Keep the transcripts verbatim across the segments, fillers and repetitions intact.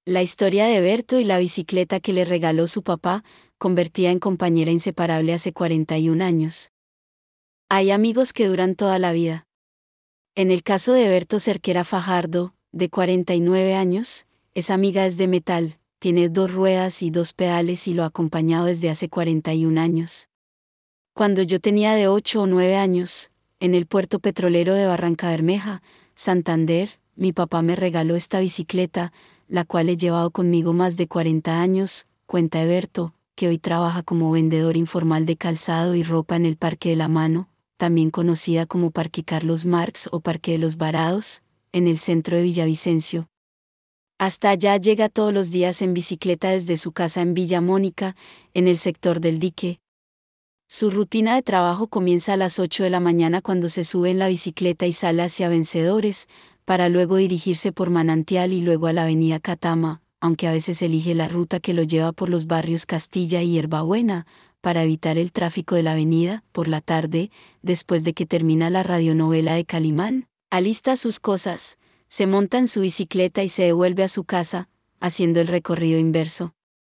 La historia de Berto y la bicicleta que le regaló su papá, convertida en compañera inseparable hace cuarenta y un años. Hay amigos que duran toda la vida. En el caso de Berto Cerquera Fajardo, de cuarenta y nueve años, esa amiga es de metal, tiene dos ruedas y dos pedales y lo ha acompañado desde hace cuarenta y un años. Cuando yo tenía de ocho o nueve años, en el puerto petrolero de Barrancabermeja, Santander, mi papá me regaló esta bicicleta, la cual he llevado conmigo más de cuarenta años, cuenta Berto, que hoy trabaja como vendedor informal de calzado y ropa en el Parque de la Mano, también conocida como Parque Carlos Marx o Parque de los Varados, en el centro de Villavicencio. Hasta allá llega todos los días en bicicleta desde su casa en Villa Mónica, en el sector del Dique. Su rutina de trabajo comienza a las ocho de la mañana cuando se sube en la bicicleta y sale hacia Vencedores, para luego dirigirse por Manantial y luego a la avenida Catama, aunque a veces elige la ruta que lo lleva por los barrios Castilla y Hierbabuena, para evitar el tráfico de la avenida. Por la tarde, después de que termina la radionovela de Calimán, alista sus cosas, se monta en su bicicleta y se devuelve a su casa, haciendo el recorrido inverso.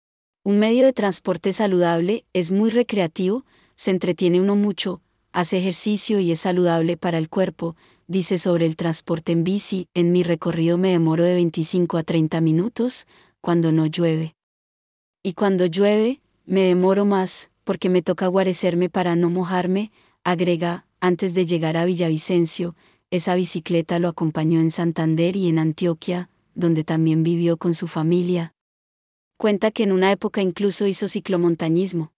Un medio de transporte saludable, es muy recreativo, se entretiene uno mucho, hace ejercicio y es saludable para el cuerpo, dice sobre el transporte en bici. En mi recorrido me demoro de veinticinco a treinta minutos, cuando no llueve. Y cuando llueve, me demoro más, porque me toca guarecerme para no mojarme, agrega. Antes de llegar a Villavicencio, esa bicicleta lo acompañó en Santander y en Antioquia, donde también vivió con su familia. Cuenta que en una época incluso hizo ciclomontañismo.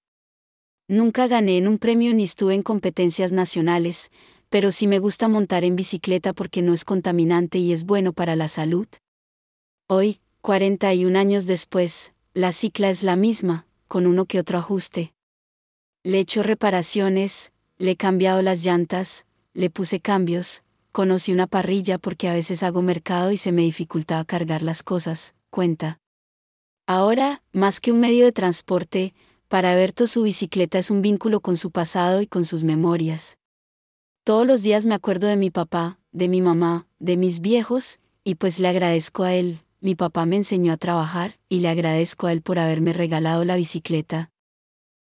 Nunca gané en un premio ni estuve en competencias nacionales, pero sí me gusta montar en bicicleta porque no es contaminante y es bueno para la salud. Hoy, cuarenta y un años después, la cicla es la misma, con uno que otro ajuste. Le he hecho reparaciones, le he cambiado las llantas, le puse cambios, conocí una parrilla porque a veces hago mercado y se me dificultaba cargar las cosas, cuenta. Ahora, más que un medio de transporte, para Berto su bicicleta es un vínculo con su pasado y con sus memorias. Todos los días me acuerdo de mi papá, de mi mamá, de mis viejos, y pues le agradezco a él. Mi papá me enseñó a trabajar, y le agradezco a él por haberme regalado la bicicleta.